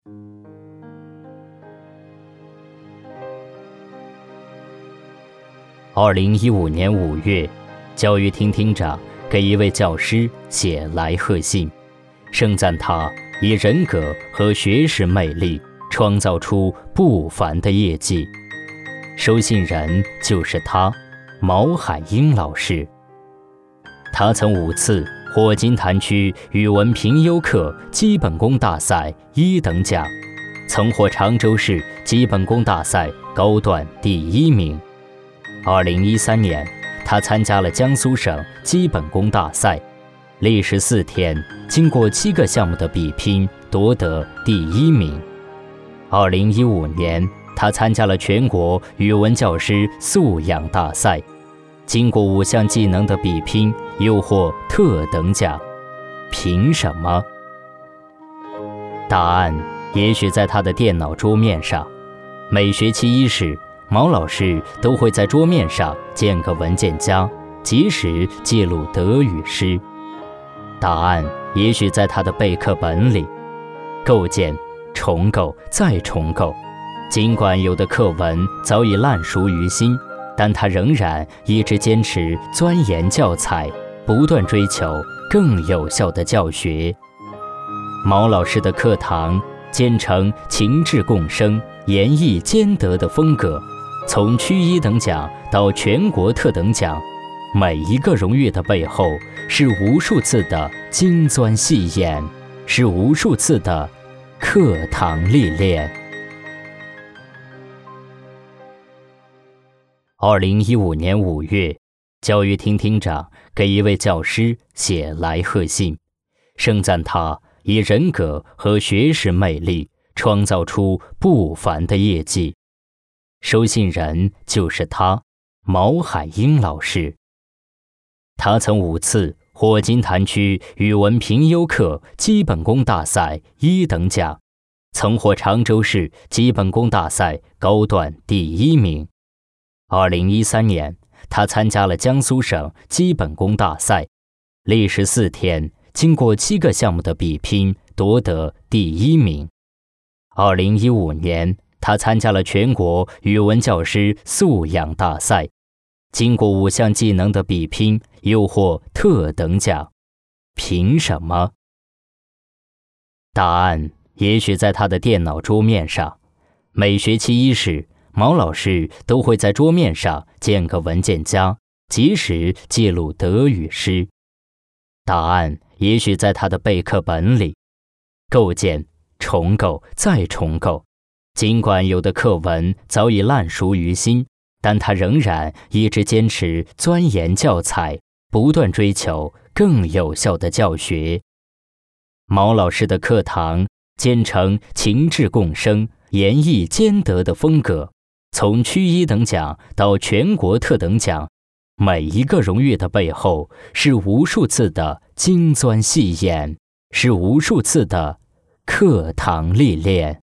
2015年5月，教育厅厅长给一位教师写来贺信，盛赞他以人格和学识魅力创造出不凡的业绩。收信人就是他，毛海英老师。他曾5次获金坛区语文评优课基本功大赛1等奖，曾获常州市基本功大赛高段第1名。2013年，他参加了江苏省基本功大赛，历时4天，经过7个项目的比拼，夺得第1名。2015年，他参加了全国语文教师素养大赛，经过5项技能的比拼，又获特等奖。凭什么？答案也许在他的电脑桌面上。每学期伊始，毛老师都会在桌面上建个文件夹，及时记录得与失。答案也许在他的备课本里。构建、重构再重构，尽管有的课文早已烂熟于心，但他仍然一直坚持钻研教材，不断追求更有效的教学。毛老师的课堂坚承情志共生、严义兼得的风格，从区1等奖到全国特等奖，每一个荣誉的背后是无数次的精钻细研，是无数次的课堂历练。2015年5月，教育厅厅长给一位教师写来贺信，盛赞他以人格和学识魅力创造出不凡的业绩。收信人就是他，毛海英老师。他曾5次获金坛区语文评优课基本功大赛1等奖，曾获常州市基本功大赛高段第1名。2013年，他参加了江苏省基本功大赛，历时4天，经过7个项目的比拼，夺得第1名。2015年，他参加了全国语文教师素养大赛，经过5项技能的比拼，又获特等奖。凭什么？答案也许在他的电脑桌面上。每学期伊始，毛老师都会在桌面上建个文件夹，及时记录得与失。答案也许在他的备课本里。构建、重构再重构，尽管有的课文早已烂熟于心，但他仍然一直坚持钻研教材，不断追求更有效的教学。毛老师的课堂坚承情志共生、严义兼得的风格，从区1等奖到全国特等奖，每一个荣誉的背后是无数次的精钻细研，是无数次的课堂历练。